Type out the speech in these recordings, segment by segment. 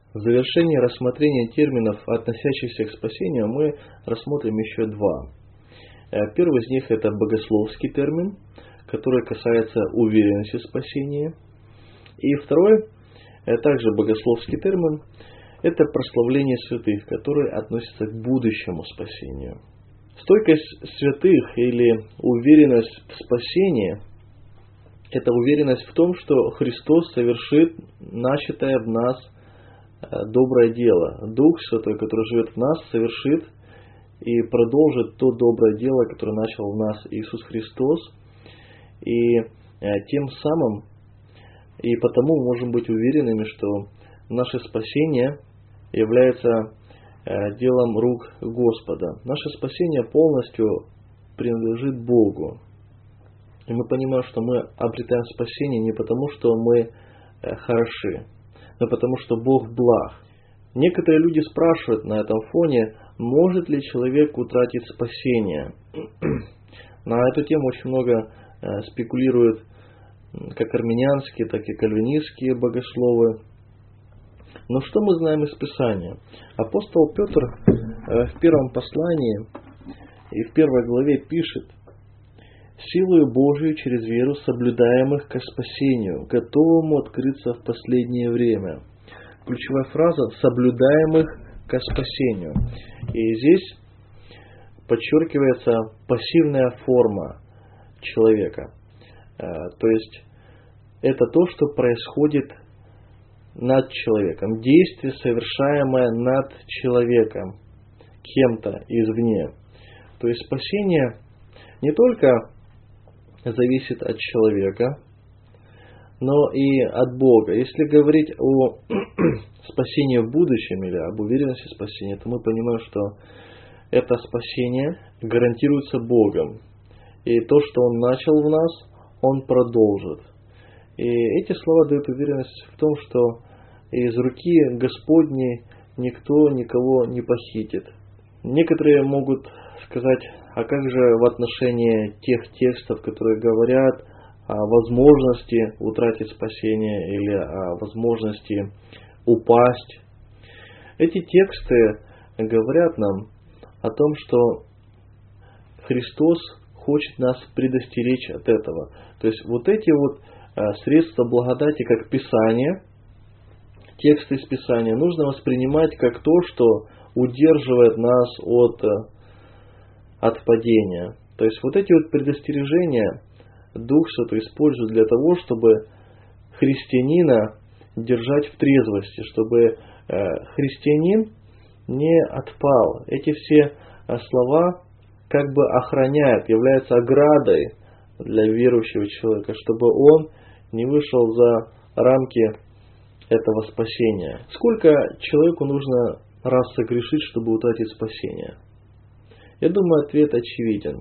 В завершении рассмотрения терминов, относящихся к спасению, мы рассмотрим еще два. Первый из них – это богословский термин, который касается уверенности в спасении. И второй, также богословский термин, это прославление святых, который относится к будущему спасению. Стойкость святых или уверенность в спасении – это уверенность в том, что Христос совершит начатое в нас доброе дело. Дух Святой, который живет в нас, совершит и продолжит то доброе дело, которое начал в нас Иисус Христос. И тем самым, и потому мы можем быть уверенными, что наше спасение является делом рук Господа. Наше спасение полностью принадлежит Богу. И мы понимаем, что мы обретаем спасение не потому, что мы хороши, но потому, что Бог благ. Некоторые люди спрашивают на этом фоне, может ли человек утратить спасение. На эту тему очень много спекулируют как армянские, так и кальвинистские богословы. Но что мы знаем из Писания? Апостол Петр в первом послании и в первой главе пишет: «Силою Божией через веру соблюдаемых ко спасению, готовому открыться в последнее время». Ключевая фраза «соблюдаемых ко спасению». И здесь подчеркивается пассивная форма человека. То есть это то, что происходит над человеком, действие, совершаемое над человеком, кем-то извне. То есть спасение не только зависит от человека, но и от Бога. Если говорить о спасении в будущем или об уверенности спасения, то мы понимаем, что это спасение гарантируется Богом. И то, что Он начал в нас, Он продолжит. И эти слова дают уверенность в том, что из руки Господней никто никого не похитит. Некоторые могут сказать, а как же в отношении тех текстов, которые говорят о возможности утратить спасение или о возможности упасть. Эти тексты говорят нам о том, что Христос хочет нас предостеречь от этого. То есть вот эти вот средства благодати, как Писание, тексты из Писания, нужно воспринимать как то, что удерживает нас от падения. То есть вот эти вот предостережения Дух Святой использует для того, чтобы христианина держать в трезвости, чтобы христианин не отпал. Эти все слова как бы охраняют, являются оградой для верующего человека, чтобы он не вышел за рамки этого спасения. Сколько человеку нужно раз согрешить, чтобы утратить спасение? Я думаю, ответ очевиден.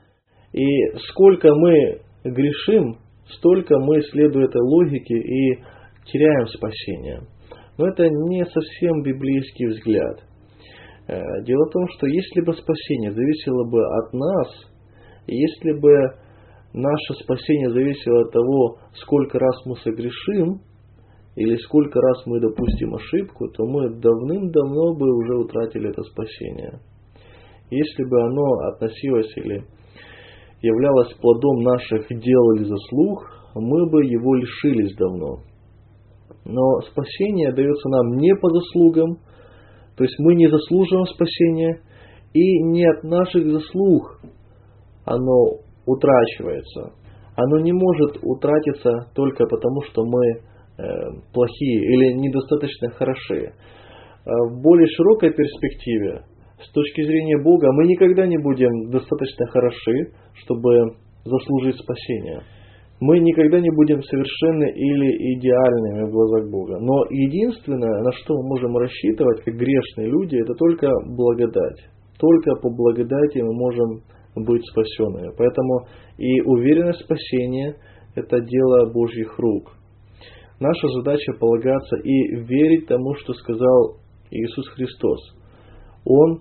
И сколько мы грешим, столько мы, следуя этой логике, и теряем спасение. Но это не совсем библейский взгляд. Дело в том, что если бы спасение зависело бы от нас, если бы наше спасение зависело от того, сколько раз мы согрешим, или сколько раз мы допустим ошибку, то мы давным-давно бы уже утратили это спасение. Если бы оно относилось или являлось плодом наших дел или заслуг, мы бы его лишились давно. Но спасение дается нам не по заслугам, то есть мы не заслуживаем спасения, и не от наших заслуг оно утрачивается. Оно не может утратиться только потому, что мы плохие или недостаточно хороши. В более широкой перспективе, с точки зрения Бога, мы никогда не будем достаточно хороши, чтобы заслужить спасение. Мы никогда не будем совершенны или идеальными в глазах Бога. Но единственное, на что мы можем рассчитывать, как грешные люди, это только благодать. Только по благодати мы можем быть спасенными. Поэтому и уверенность спасения – это дело Божьих рук. Наша задача полагаться и верить тому, что сказал Иисус Христос. Он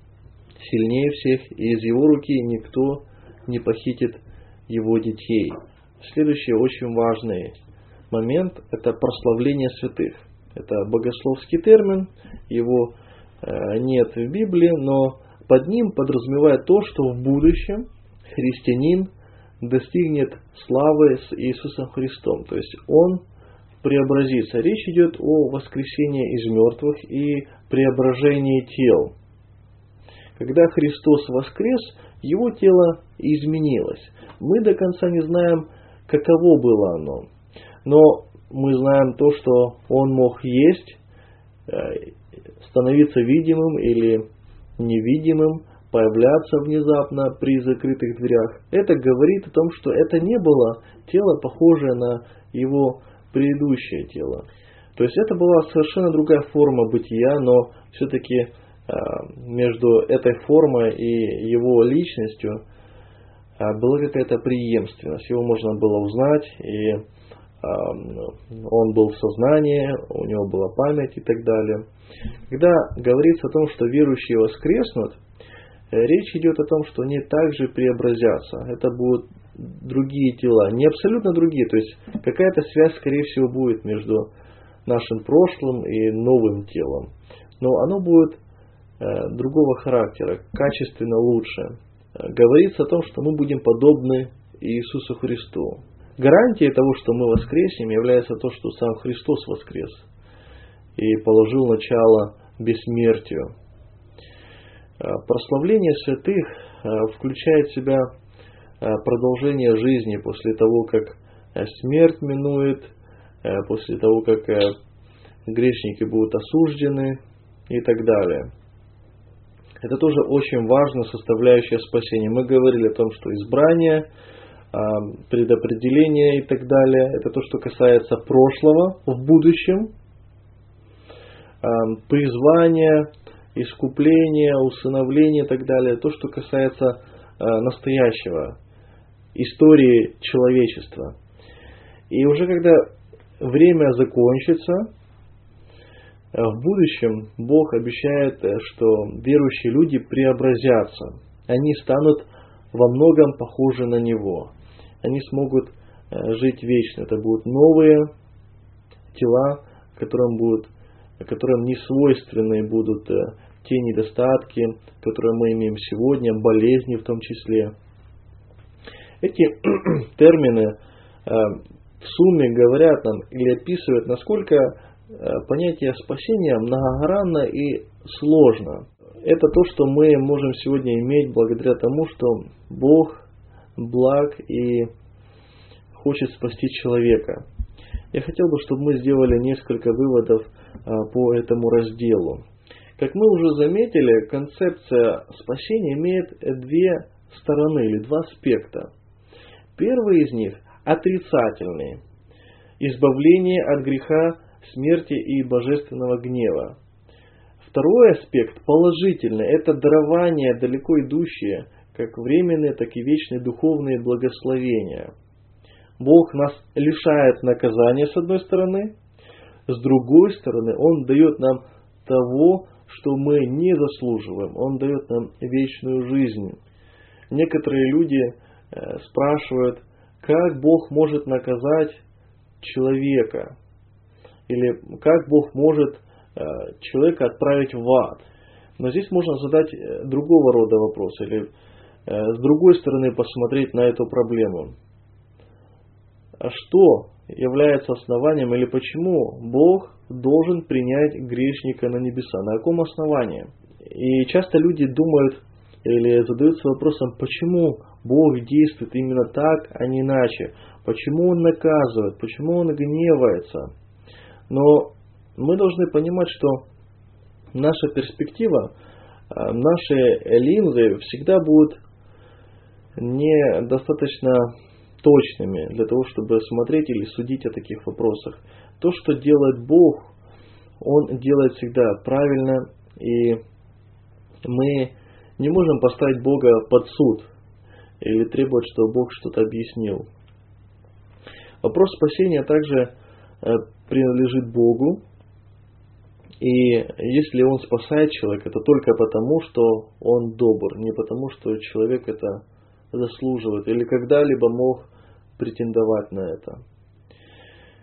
сильнее всех, и из Его руки никто не похитит Его детей. Следующий очень важный момент – это прославление святых. Это богословский термин, его нет в Библии, но под ним подразумевает то, что в будущем христианин достигнет славы с Иисусом Христом. То есть он преобразится. Речь идет о воскресении из мертвых и преображении тел. Когда Христос воскрес, его тело изменилось. Мы до конца не знаем, каково было оно. Но мы знаем то, что он мог есть, становиться видимым или невидимым, появляться внезапно при закрытых дверях. Это говорит о том, что это не было тело, похожее на его предыдущее тело. То есть это была совершенно другая форма бытия, но все-таки между этой формой и его личностью была какая-то преемственность. Его можно было узнать, и он был в сознании, у него была память и так далее. Когда говорится о том, что верующие воскреснут, речь идет о том, что они также преобразятся. Это будут другие тела, не абсолютно другие, то есть какая-то связь, скорее всего, будет между нашим прошлым и новым телом. Но оно будет другого характера, качественно лучше. Говорится о том, что мы будем подобны Иисусу Христу. Гарантией того, что мы воскреснем, является то, что сам Христос воскрес и положил начало бессмертию. Прославление святых включает в себя продолжение жизни после того, как смерть минует, после того, как грешники будут осуждены и так далее. Это тоже очень важная составляющая спасения. Мы говорили о том, что избрание, предопределение и так далее, это то, что касается прошлого в будущем, призвание, искупление, усыновление и так далее, то, что касается настоящего, истории человечества. И уже когда время закончится, в будущем Бог обещает, что верующие люди преобразятся. Они станут во многом похожи на Него. Они смогут жить вечно. Это будут новые тела, которым не свойственны будут те недостатки, которые мы имеем сегодня, болезни в том числе. Эти термины в сумме говорят нам или описывают, насколько понятие спасения многогранно и сложно. Это то, что мы можем сегодня иметь благодаря тому, что Бог благ и хочет спасти человека. Я хотел бы, чтобы мы сделали несколько выводов по этому разделу. Как мы уже заметили, концепция спасения имеет две стороны или два аспекта. Первый из них отрицательный. Избавление от греха, смерти и божественного гнева. Второй аспект положительный. Это дарование, далеко идущие, как временные, так и вечные духовные благословения. Бог нас лишает наказания с одной стороны, с другой стороны Он дает нам того, что мы не заслуживаем. Он дает нам вечную жизнь. Некоторые люди спрашивают, как Бог может наказать человека? Или как Бог может человека отправить в ад? Но здесь можно задать другого рода вопрос, или с другой стороны посмотреть на эту проблему. А что является основанием, или почему Бог должен принять грешника на небеса? На каком основании? И часто люди думают или задаются вопросом, почему Бог действует именно так, а не иначе? Почему Он наказывает? Почему Он гневается? Но мы должны понимать, что наша перспектива, наши линзы всегда будут недостаточно точными для того, чтобы смотреть или судить о таких вопросах. То, что делает Бог, Он делает всегда правильно, и мы не можем поставить Бога под суд или требовать, чтобы Бог что-то объяснил. Вопрос спасения также принадлежит Богу, и если Он спасает человека, это только потому, что Он добр, не потому, что человек это заслуживает или когда-либо мог претендовать на это.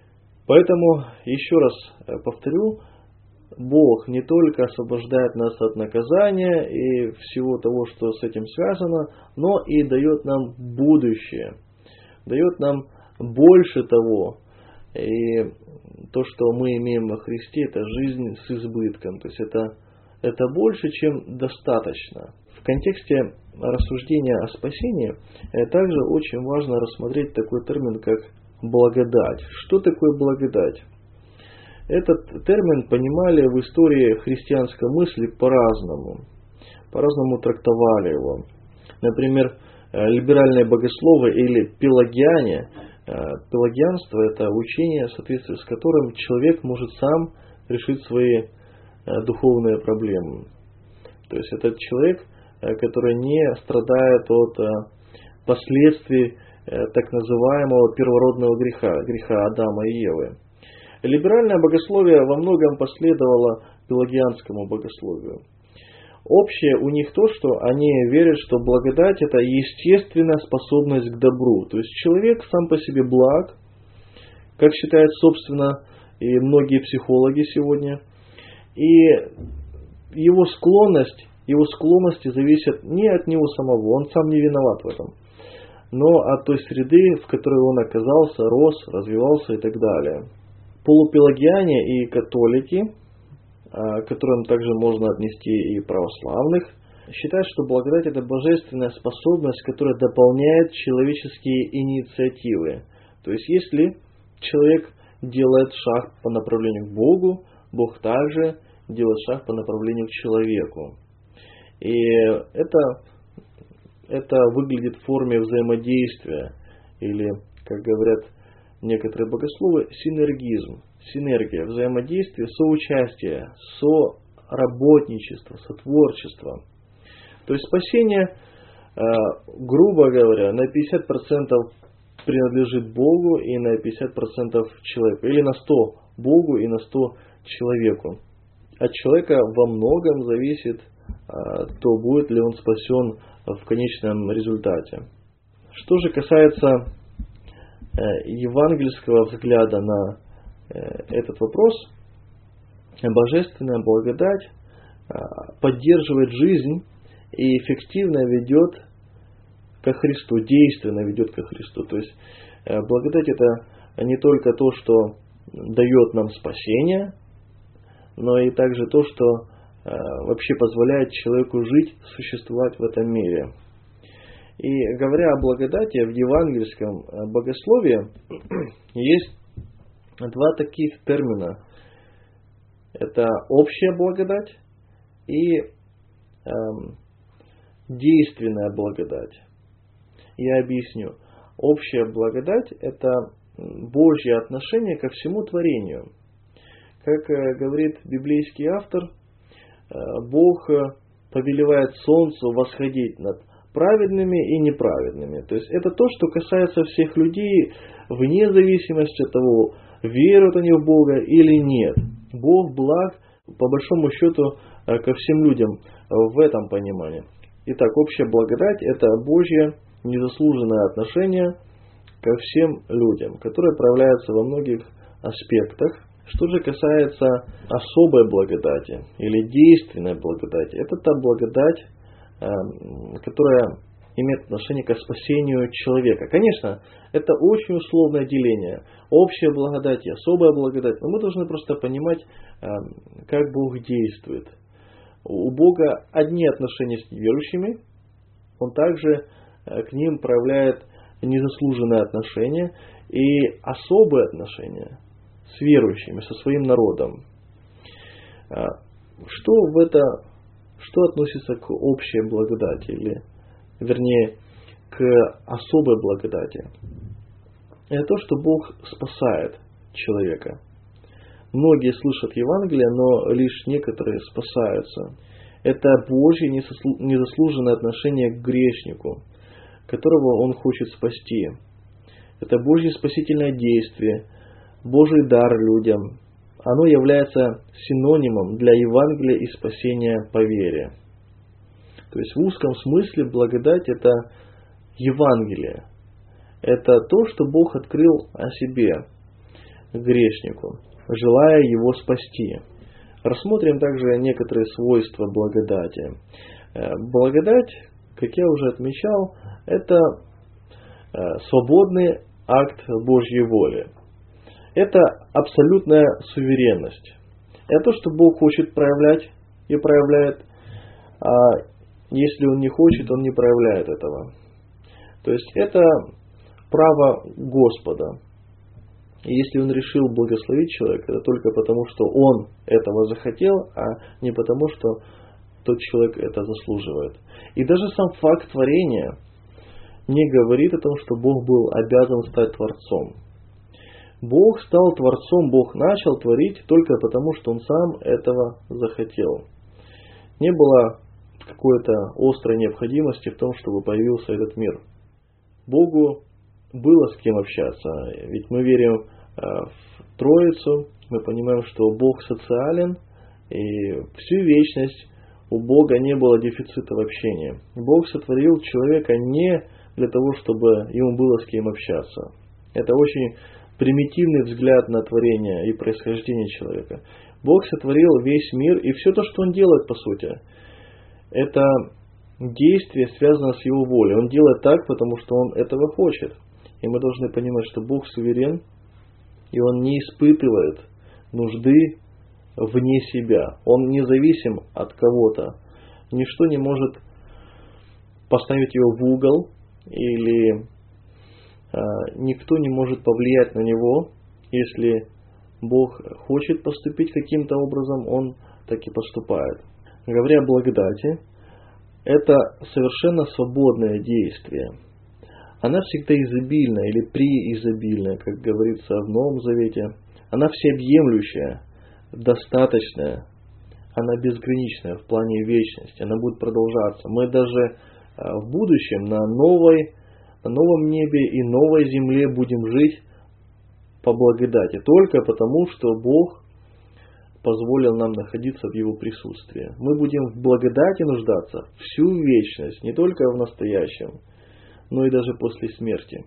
Поэтому, еще раз повторю, Бог не только освобождает нас от наказания и всего того, что с этим связано, но и дает нам будущее, дает нам больше того. И то, что мы имеем во Христе, это жизнь с избытком. То есть это больше, чем достаточно. В контексте рассуждения о спасении также очень важно рассмотреть такой термин, как благодать. Что такое благодать? Этот термин понимали в истории христианской мысли по-разному трактовали его. Например, либеральные богословы или пелагиане. Пелагианство – это учение, в соответствии с которым человек может сам решить свои духовные проблемы. То есть это человек, который не страдает от последствий так называемого первородного греха Адама и Евы. Либеральное богословие во многом последовало пелагианскому богословию. Общее у них то, что они верят, что благодать – это естественная способность к добру. То есть человек сам по себе благ, как считают, собственно, и многие психологи сегодня. И его склонности зависят не от него самого, он сам не виноват в этом, но от той среды, в которой он оказался, рос, развивался и так далее. Полупелагиане и католики, к которым также можно отнести и православных, считают, что благодать – это божественная способность, которая дополняет человеческие инициативы. То есть, если человек делает шаг по направлению к Богу, Бог также делает шаг по направлению к человеку. И это выглядит в форме взаимодействия, или, как говорят некоторые богословы, синергизм. Синергия, взаимодействие, соучастие, соработничество, сотворчество. То есть спасение, грубо говоря, на 50% принадлежит Богу и на 50% человеку. Или на 100 Богу и на 100 человеку. От человека во многом зависит, то будет ли он спасен в конечном результате. Что же касается евангельского взгляда на этот вопрос, божественная благодать поддерживает жизнь и эффективно ведет ко Христу, действенно ведет ко Христу. То есть благодать – это не только то, что дает нам спасение, но и также то, что вообще позволяет человеку жить, существовать в этом мире. И говоря о благодати, в евангельском богословии есть два таких термина. Это общая благодать и действенная благодать. Я объясню. Общая благодать – это Божье отношение ко всему творению. Как говорит библейский автор, Бог повелевает солнцу восходить над праведными и неправедными. То есть это то, что касается всех людей, вне зависимости от того, веруют они в Бога или нет. Бог благ, по большому счету, ко всем людям в этом понимании. Итак, общая благодать – это Божье незаслуженное отношение ко всем людям, которое проявляется во многих аспектах. Что же касается особой благодати или действенной благодати, это та благодать, которая имеет отношение к спасению человека. Конечно, это очень условное деление. Общая благодать и особая благодать. Но мы должны просто понимать, как Бог действует. У Бога одни отношения с неверующими, Он также к ним проявляет незаслуженное отношение и особые отношения с верующими, со своим народом. Что относится к общей благодати, или, вернее, к особой благодати? Это то, что Бог спасает человека. Многие слышат Евангелие, но лишь некоторые спасаются. Это Божье незаслуженное отношение к грешнику, которого Он хочет спасти. Это Божье спасительное действие, Божий дар людям. Оно является синонимом для Евангелия и спасения по вере. То есть в узком смысле благодать – это Евангелие. Это то, что Бог открыл о себе. грешнику, желая его спасти. Рассмотрим также некоторые свойства благодати. Благодать, как я уже отмечал, это свободный акт Божьей воли. Это абсолютная суверенность. Это то, что Бог хочет проявлять и проявляет, а если Он не хочет, Он не проявляет этого. То есть это право Господа. И если Он решил благословить человека, это только потому, что Он этого захотел, а не потому, что тот человек это заслуживает. И даже сам факт творения не говорит о том, что Бог был обязан стать Творцом. Бог стал Творцом, Бог начал творить только потому, что Он сам этого захотел. Не было какой-то острой необходимости в том, чтобы появился этот мир. Богу было с кем общаться, ведь мы верим в Троицу, мы понимаем, что Бог социален, и всю вечность у Бога не было дефицита в общении. Бог сотворил человека не для того, чтобы ему было с кем общаться. Это очень примитивный взгляд на творение и происхождение человека. Бог сотворил весь мир, и все то, что Он делает, по сути, это действие связано с Его волей. Он делает так, потому что Он этого хочет. И мы должны понимать, что Бог суверен, и Он не испытывает нужды вне себя. Он независим от кого-то. Ничто не может поставить Его в угол, или никто не может повлиять на Него. Если Бог хочет поступить каким-то образом, Он так и поступает. Говоря о благодати, это совершенно свободное действие. Она всегда изобильна или преизобильная, как говорится в Новом Завете. Она всеобъемлющая, достаточная, она безграничная в плане вечности, она будет продолжаться. Мы даже в будущем на новом небе и новой земле будем жить по благодати, только потому, что Бог позволил нам находиться в Его присутствии. Мы будем в благодати нуждаться всю вечность, не только в настоящем, но и даже после смерти.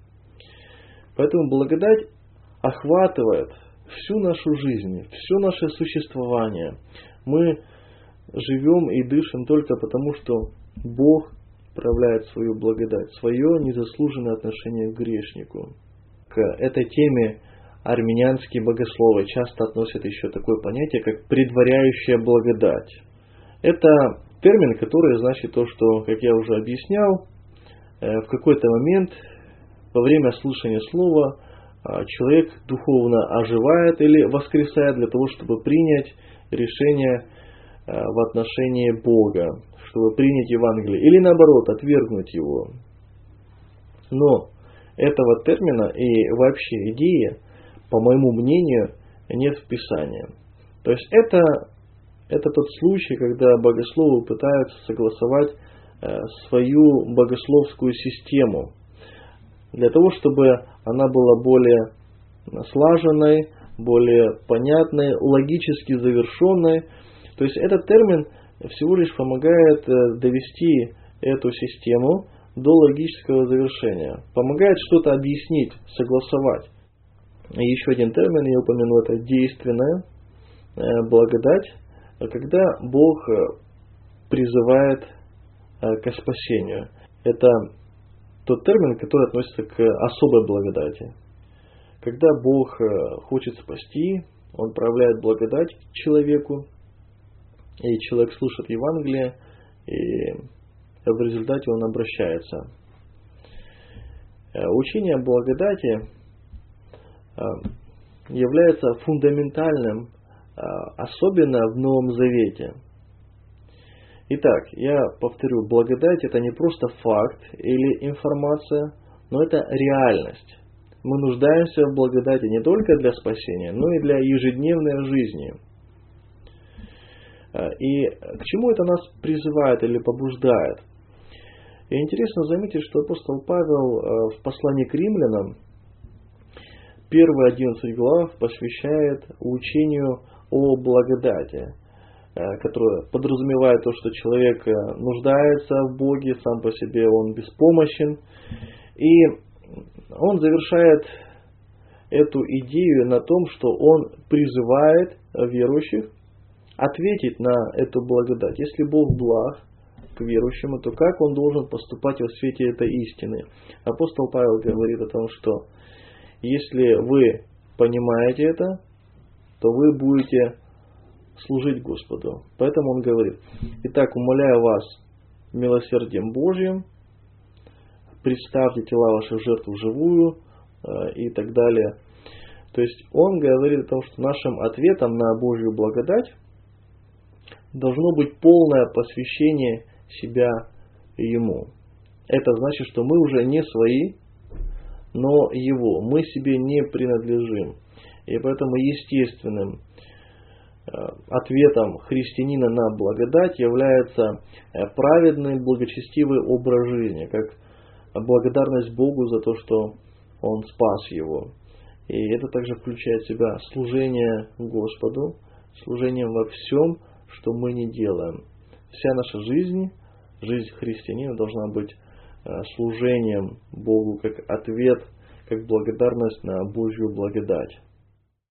Поэтому благодать охватывает всю нашу жизнь, все наше существование. Мы живем и дышим только потому, что Бог проявляет свою благодать, свое незаслуженное отношение к грешнику. К этой теме армянские богословы часто относят еще такое понятие, как предваряющая благодать. Это термин, который значит то, что, как я уже объяснял, в какой-то момент во время слушания слова человек духовно оживает или воскресает для того, чтобы принять решение в отношении Бога, чтобы принять Евангелие, или наоборот, отвергнуть его. Но этого термина и вообще идеи, по моему мнению, нет в Писании. То есть это тот случай, когда богословы пытаются согласовать свою богословскую систему для того, чтобы она была более слаженной, более понятной, логически завершенной. То есть этот термин всего лишь помогает довести эту систему до логического завершения, помогает что-то объяснить, согласовать. И еще один термин я упомяну, это действенная благодать, когда Бог призывает к спасению. Это тот термин, который относится к особой благодати. Когда Бог хочет спасти, Он проявляет благодать человеку, и человек слушает Евангелие, и в результате он обращается. Учение о благодати является фундаментальным, особенно в Новом Завете. Итак, я повторю, благодать это не просто факт или информация, но это реальность. Мы нуждаемся в благодати не только для спасения, но и для ежедневной жизни. И к чему это нас призывает или побуждает? И интересно заметить, что апостол Павел в послании к римлянам первые 11 глав посвящает учению о благодати, которое подразумевает то, что человек нуждается в Боге, сам по себе он беспомощен. И он завершает эту идею на том, что он призывает верующих ответить на эту благодать. Если Бог благ к верующему, то как он должен поступать во свете этой истины? Апостол Павел говорит о том, что если вы понимаете это, то вы будете служить Господу. Поэтому он говорит: итак, умоляю вас милосердием Божьим, представьте тела ваших в жертву живую и так далее. То есть он говорит о том, что нашим ответом на Божью благодать должно быть полное посвящение себя Ему. Это значит, что мы уже не свои, но Его. Мы себе не принадлежим. И поэтому естественным ответом христианина на благодать является праведный, благочестивый образ жизни, как благодарность Богу за то, что Он спас его. И это также включает в себя служение Господу, служением во всем, что мы не делаем. Вся наша жизнь, жизнь христианина должна быть служением Богу, как ответ, как благодарность на Божью благодать.